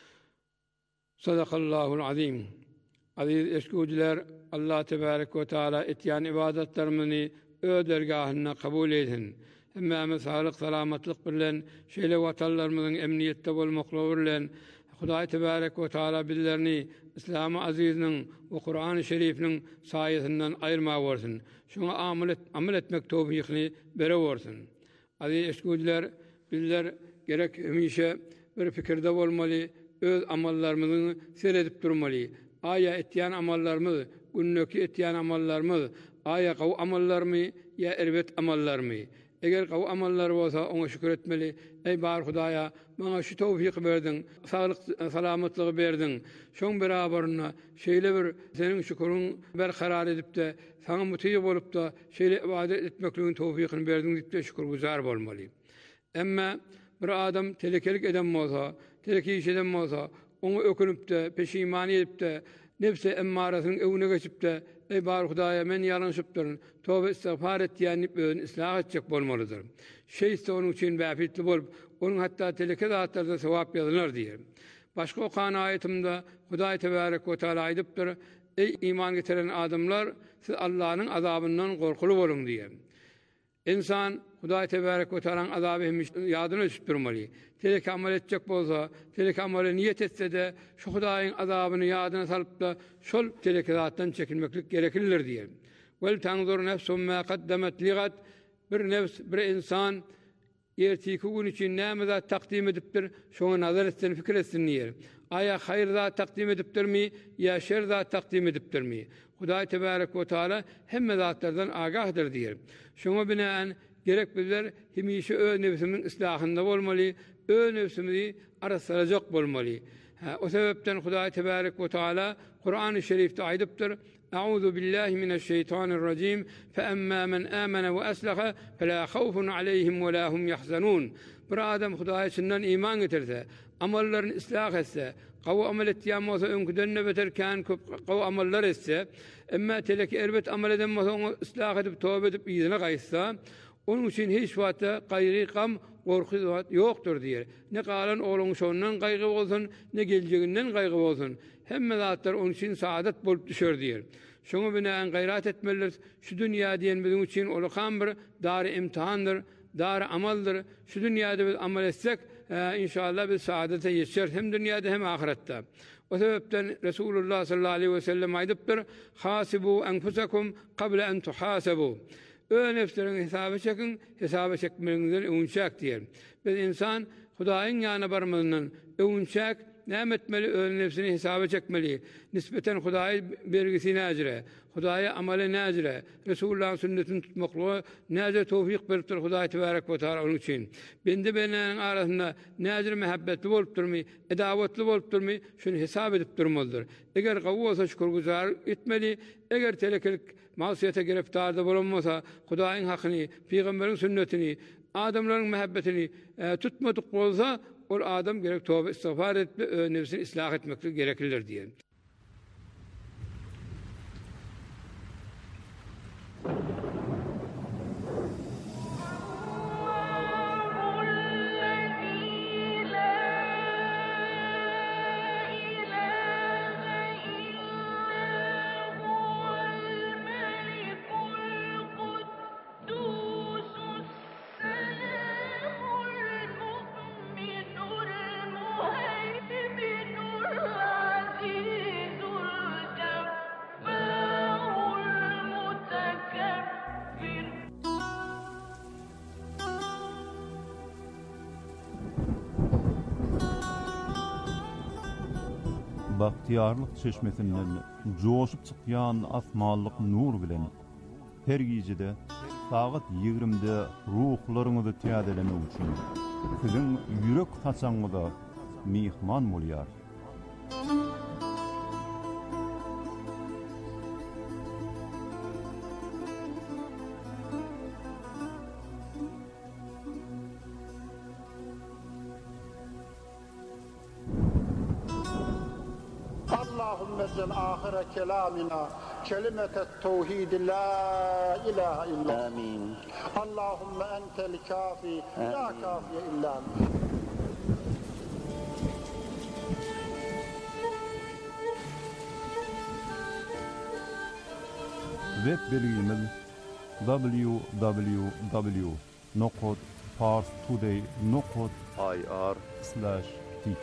صدق الله العظيم. Aziz eşkucular, Allah tebarek ve teala etýän ibadetlerimizi ödergahına kabul edin. Hemme sağlık, salamatlyk bilen şeýle watanlarymyzyň emniýetde bolmaklygy bilen Hudaý tebarek ve teala bizlerini İslam-ı aziziniň we Kur'an-ı Şerifiniň saýasyndan aýyrmak bolsun. Şoňa amel etmek tawfiqini bere bolsun. Aziz eşkucular, bizler gerek hemişe bir fikirde bolmaly, öz amallarymyzy seredip durmaly. Aya etýän amallarymyz, günnäki etýän amallarymyz, aya gaw amallarmy ya erbet amallarmy? Eger gaw amallar bolsa oňa şükür etmeli. Ey bar Hudaýa, maňa şu tawfiq berdin, saglyk, salamatlygy berdin. Şoň beraberine şeýle bir seniň şükürüň berkarar edip de, saňa mutyy bolup da şeýle ibadet etmekligiň tawfiqini berdin diýip de şükürgüzar bolmaly. Emma bir adam telekelik eden bolsa, teleki iş eden bolsa, onu ökünüp de, peşimani edip de, nefse emmarasynyň ewine geçip de, ey bar Hudaýa, men ýalanşypdyryn, tövbe istiğfar etýänip özüni islah etjek bolmalydyr. Şeýse onuň üçin bäfitli bolup, onuň hatda teleke zatlarda sowap ýazylar diýer. Başga okan aýatymda Hudaý tebarek we taala aýdypdyr, ey iman getiren adamlar, siz Allahyň azabyndan gorkulu bolun diýer. İnsan Hudaý tebarek we taalaň azaby hemiş ýadyna düşüp durmaly. Telek amal etjek bolsa, telek amale niyet etse de şu Hudaýyň azabyny ýadyna salyp da şol telek zatdan çekinmeklik gereklidir diýer. Wel tanzur nefsum ma qaddamat ligat, bir nefs, bir insan ertiki gün için näme zat takdim edipdir, şoňa nazar etsen, fikir etsin diýer. Aya hayır zat takdim edipdirmi, ya şer zat takdim edipdirmi? Hudaý tebarek we taala hemme zatlardan agahdyr diýer. Şoňa binaen gerek bizler hemişe öz nefsimiň islahynda bolmaly, öz nefsimizi arasarajak bolmaly. O sebepden Hudaý tebarek we taala Kur'an-ı Şerifde aýdypdyr: A'udhu billahi mineşşeytanirracim. Fe emma men amana ve aslaha fela khawfun aleyhim ve la hum yahzanun. Bir adam Hudaýa içinden iman getirse, amallaryny islah etse, gawy amal etýän bolsa öňküden beterken köp gawy amallar etse, emma teleki erbet amal eden bolsa onu islah edip tövbe edip ýyzyna gaýsa, onun üçin hiç wagtda gaýry gam, gorky ýokdur diýer. Ne galan oğluň şondan gaýgy bolsun, ne geljeginden gaýgy bolsun. Hemme zatlar onun için saadet bolup düşer diýer. Şoňa binaen gaýrat etmeliler. Şu dünýä diýen bizim için olakan bir dary imtihandyr, dary amaldyr. Şu dünýäde biz amal etsek, inşallah biz saadete ýetişer, hem dünýäde hem ahiretde. O sebepden Resulullah sallallahu aleyhi ve sellem aýdypdyr: "Hasibu enfusakum qabla en tuhasabu." Öz nefslerini hesaba çekin, hesaba çekmeliňizden öňçäk diýer. Biz insan Hudaýyň ýanyna barmagynyň öňçäk näme etmeli, öz nefsini hesaba çekmeli. Nispeten Hudaý bergisi näjire, Hudaýa amaly näjire, Resulullah'ın sünnetini tutmakla näjire tawfik beripdir Hudaý tebarek we taala onun için. Bende bilen arasynda näjire mehabbetli bolup durmy, edawatly bolup durmy, şunu hesap edip durmalydyr. Eger gawy bolsa şükürgüzar etmeli, eger telekelik masiyete giriftarda bolanmasa, Hudaýyň hakyny, peýgamberiň sünnetini, adamlaryň mehabbetini tutmadyk bolsa, ol adam gerek tövbe istiğfar etip nefsini islah etmekle gereklidir diýer. المؤمن المهيمن bahtiyarlyk çeşmesinden joşup çykýan asmanlyk nur bilen her gijede saat 20'de ruhlaryňyzy täzelemek üçin siziň ýürek haçaňyza mihman bolýar. اللهم اجعل آخر كلامنا كلمة التوحيد لا إله إلا آمين. اللهم أنت الكافي لا كافي إلا أنت. Web bilgimiz www.parstoday.ir/tk.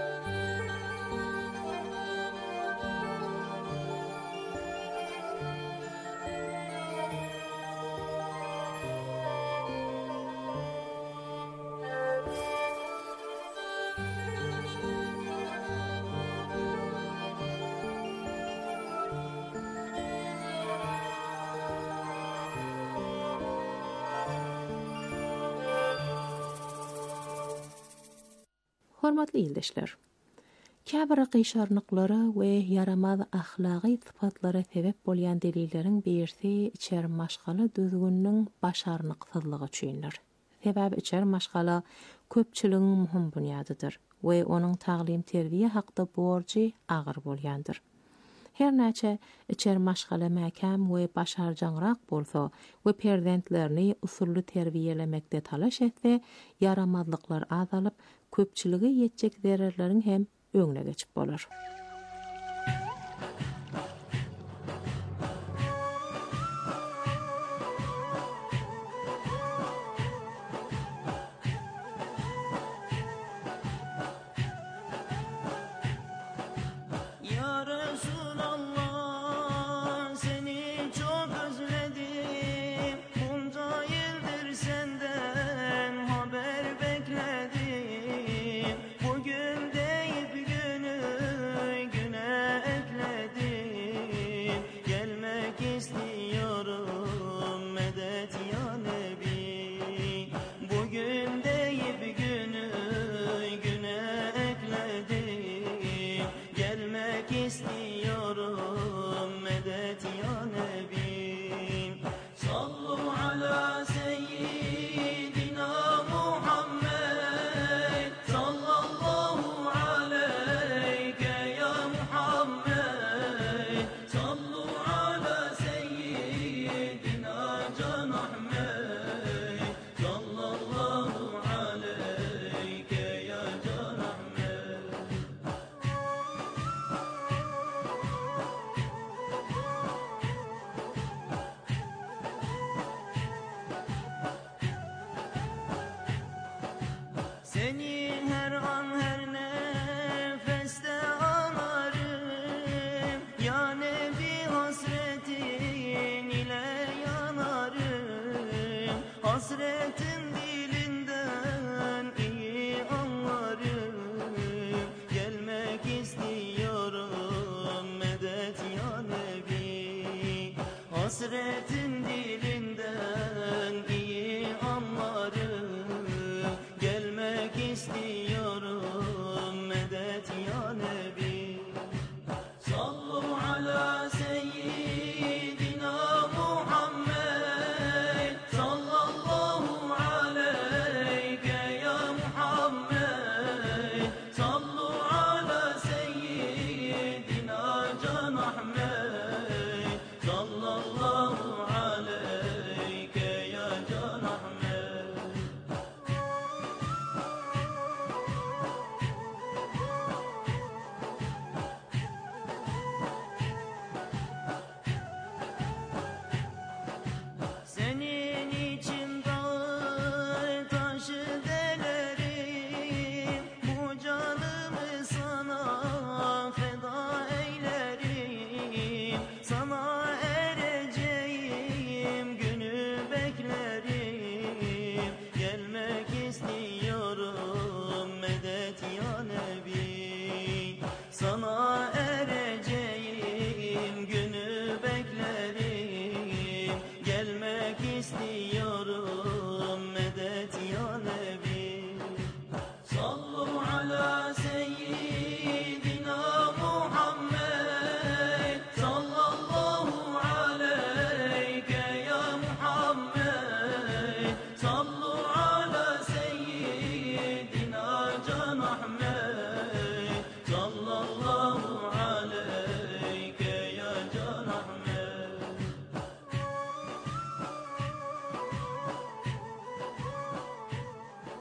Hormatly ýyldaşlar. Käbir gyşarnyklary we yaramaz ahlaky sypatlara sebep bolýan delilleriň birisi içer maşgala düzgünniň başarnyksyzlygy üçindir. Sebäbi içer maşgala köpçüligiň muhim bunýadydyr we onuň taglim terbiýe hakda borjy agyr bolýandyr. Her näçe içer maşgala mäkäm we başarjanrak bolsa we perzentlerini usully terbiýelemekde talaş etse, yaramazlyklar azalyp köpçüligi ýetjek zerarlaryň hem öňüne geçip bolar. Hasretin dilinden iyi anlarım. Gelmek istiyorum medet ya Nebi. Sallu ala seyyidina Muhammed. Sallallahu aleyke ya Muhammed. Sallu ala seyyidina Can Ahmed. Sallallahu aleyke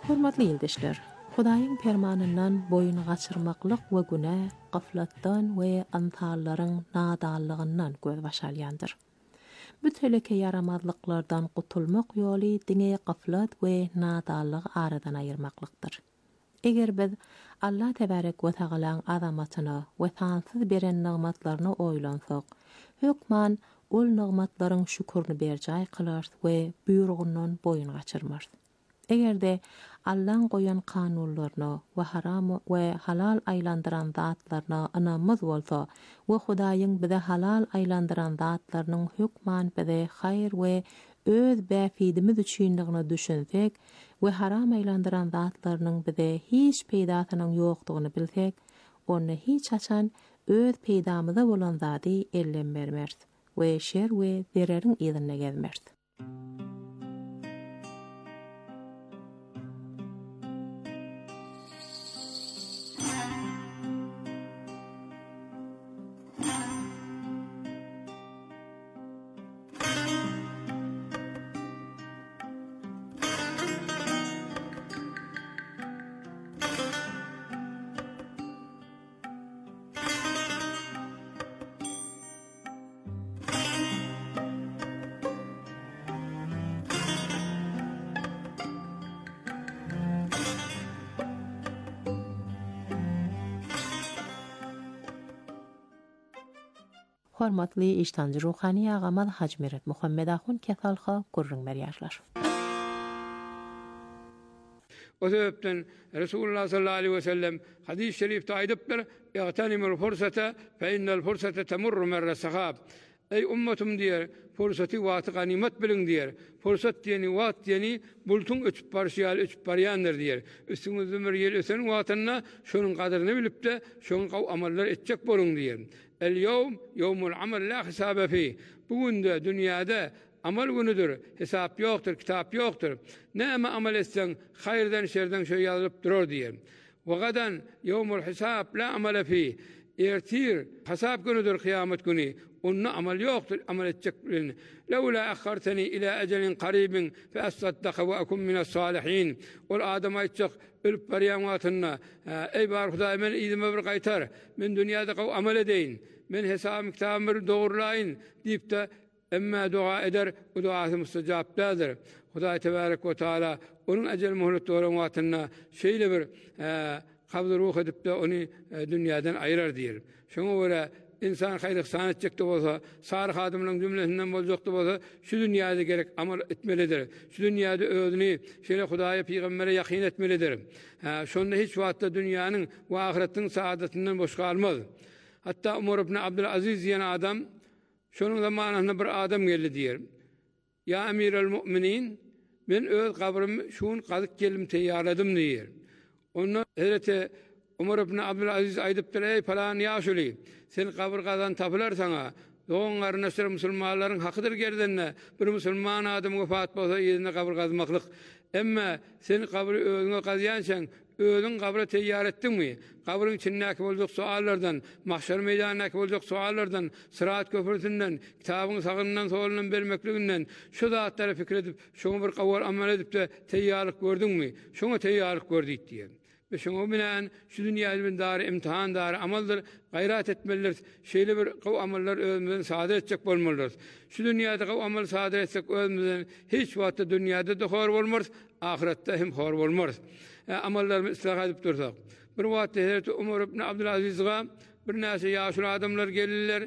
Hormatly ýyldaşlar, Hudaýyň fermanyndan boyun gaçyrmaklyk we güne, gaflatdan we antallaryň nadallygyndan göz başalýandyr. Bu teleke yaramazlyklardan gutulmak ýoly diňe gaflat we nadallygy aradan aýyrmaklykdyr. Eger biz Allah tebarek we tagalaň azamatyny we tansyz beren nigmatlaryny oýlansak, hökman ol nigmatlaryň şükürni berjäy kılar we buýrugundan boyun gaçyrmaz. Egerde Allah'ın goýan kanunlaryna we haram we halal aýlandyran zatlaryna inanmaz bolsa we Hudaýyň bize halal aýlandyran zatlarynyň hükman bize haýr we öz bäfidimiz üçinligini düşünsek we haram aýlandyran zatlarynyň bize hiç peýdasynyň ýokdugyny bilsek, onu hiç açan öz peýdamyza bolan zady ellen bermez we şer we zereriň ýerine gelmez. Hormatly iştancı ruhani ağamad Hacmeret Muhammed Ahun kesalha gurrun berýärler. O sebepten Resulullah sallallahu aleyhi ve sellem hadis-i şerifte aýdypdyr: "Ýagtanimul fursata fe innal fursata temurru merra sahab." Ey ummatum diýer, fursati waty ganimet biliň diýer. Fursat diýeni wat diýeni bultuň öçüp barşýaly öçüp barýandyr diýer. Üstüňizde bir ýel ösen watyna şonuň gadyryny bilipde, şonuň gaw amallar etjek boluň diýer. El-yawm yawmul amal la hisaba fi. Bugünde dünýäde amal günüdür, hesap ýokdur, kitap ýokdur. Näme amal etseň haýyrdan şerden şo ýazylyp durar diýer. Wa gadan yawmul hisab la amala fi. Ertir hesap günüdür, kıyamet günü. Onunla amal ýokdur, amal etjek bilen. Lawla akhartani ila ajalin qaribin fa asaddaq wa akun minas salihin. Ol adam aýtjak ölüp barýan watyna, ey bar Hudaý, men ýylymy bir gaýtar, men dünýäde gaw amal edeýin, men hesabym kitabym bir dogrulayyn diýip de emma dua eder, o duasy mustajapdyr. Hudaý tebarek we taala onuň ajal möhlet bolan watyna şeýle bir kabul ruh edip de onu dünýäden aýrar diýer. Şoňa görä insan haýry ihsan etjekde bolsa, sar hadymlaryň jümlesinden boljakdy bolsa, şu dünýäde gerek amal etmelidir. Şu dünýäde özüni şeýle Hudaýa, peýgambere ýakyn etmelidir. Şonda hiç wagtda dünýäniň we ahiretiň saadetynden boş galmaz. Hatta Umar ibn Abdülaziz diýen adam, şonuň zamanynda bir adam geldi diýer. Ya Emirel Mu'minin, men öz kabrymy şuň gazyk gelim teýýarladym diýer. Onu Hazreti Umar ibn Abdülaziz aýdypdyr: "Ey falan ýaşuly, sen kabr gazan tapylar saňa. Doğun garnaşyr musulmanlaryň hakydyr gerdenne. Bir musulman adam wefat bolsa ýerine kabr gazmaklyk. Emma sen kabry özüňe gazýançaň, özüň kabra teýýar etdiňmi? Kabryň içindäki boljak suallardan, mahşer meýdanyndäki boljak suallardan, sırat köprüsinden, kitabyň sagyndan solundan bermekliginden şu zatlary fikir edip, şoňa bir gawar amal edip de teýýarlyk gördüňmi? Şoňa teýýarlyk gördik" diýer. Ve şoňa bilen şu dünýäde dary imtihan dary amaldyr, gaýrat etmelidir. Şeýle bir gaw amallar özümizden sadır etjek bolmalydyr. Şu dünýäde gaw amal sadır etsek özümizden hiç wagtda dünýäde de hor bolmaz, ahiretde hem hor bolmaz. Amallarymyzy islah edip dursak. Bir wagtda Hazreti Umar ibn Abdülazizga bir näçe ýaşly adamlar geldiler.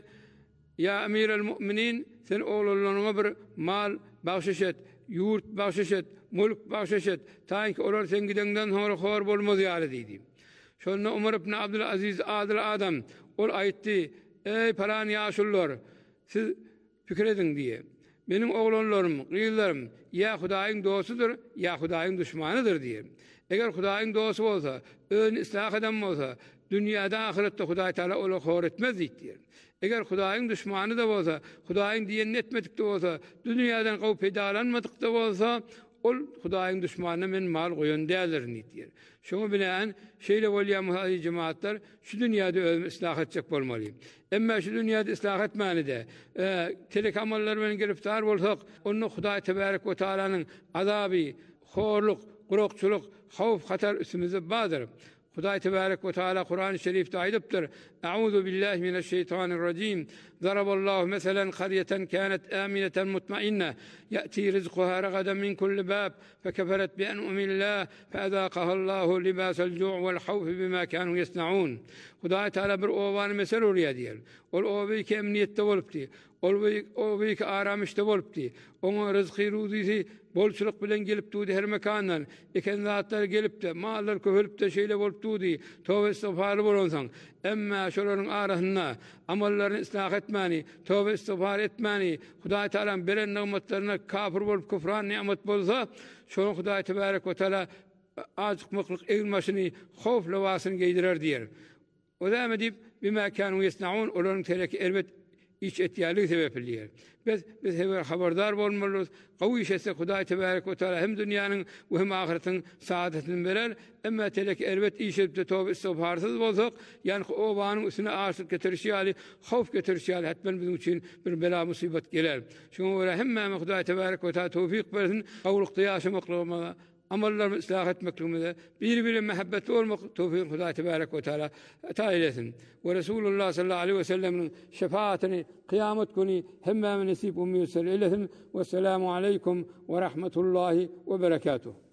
Ya Emirel Mu'minin, sen oğlullaryňa bir mal bagşyş et, ýurt bagşyş et, mulk bagşyş et, taýinki olar sen gidenden sonra hor bolmaz ýaly diýdi. Şonda Umar ibn Abdülaziz adyl adam, ol aýtdy: "Ey falan ýaşullar, siz pikir edin" diýe. "Meniň oğlanlarym, gyýlarym ya Hudaýyň dostudur, ya Hudaýyň düşmanydyr" diýe. Eger Hudaýyň dostu bolsa, özüni islah eden bolsa, dünýäde ahiretde Hudaý taala ola hor etmez diýer. Eger Hudaýyň düşmany da bolsa, Hudaýyň diýenini etmedik de bolsa, dünýäden gaw peýdalanmadyk da bolsa, ol Hudaýyň düşmanyna men mal goýan däldir diýer. Şoňa bilen şeýle bolýan muhali jemaatlar şu dünýäde özüni islah etjek bolmaly. Emma şu dünýäde islah etmäni de telekammallar bilen giriftar bolsak, onu Hudaý tebarek we taalanyň azaby, horluk, قروقçuluk, havf, hatar üstümüze badır. Hudaý tebarek ve taala Kur'an-ı Şerif'te aýdypdyr. Euzu billahi mineşşeytanirracim. Daraballahu meselen qaryatan kanat aminatan mutmainna ya'ti rizquha ragadan min kulli bab fekeferet bi en'umillah fa'adaqahallahu libasal ju' vel havf bima kanu yesnaun. Hudaý taala bir owany mesel urýar diýer. Ol owy ki emniyetde bolupdy. Owy ki aramışda bolupdy. Oňa rızky ruzysi bolçuluk bilen gelip tuğdi her mekandan. Eken zatlar gelip de, mallar köhülüp de şeyle bolup tuğdi. Tövbe istiğfarı bolonsaň. Emma şolaryň arasyna amallaryny ıslah etmäni, tövbe istiğfar etmäni, Hudaý Taala beren nimetlerine kafir bolup küfran nimet bolsa, şoň Hudaý tebarek we taala azıkmyklyk egilmesini, havf lewasyny giydirer diýer. O da edip bima kanu yesnaun olaryň teleki elbet iç etýärligi sebepli. Biz haberdar bolmalıyız. Gawy şeýse Hudaý tebarek we taala hem dünýäniň we hem ahiretiniň saadetini berer. Emma telek elbet işepde tövbe istiğfarsyz bolsak, ýani o wanyň üstüne aşyk getirişýäli, havf getirişýäli hetmen bizim üçin bir bela musibet geler. Şoňa görä hemme Hudaý tebarek we taala tawfik bersin, gawlukda ýaşamaklygyma, amallarymyzy ıslah etmekligimize, bir-birine mehabbetli olmak tawfik Hudaý tebarek we taala ata eylesin. Ve Resulullah sallallahu aleyhi ve sellem'in şefaatini kıyamet günü hemme nasip ummi eylesin. Ve selamu aleyküm ve rahmetullahi ve berekatuhu.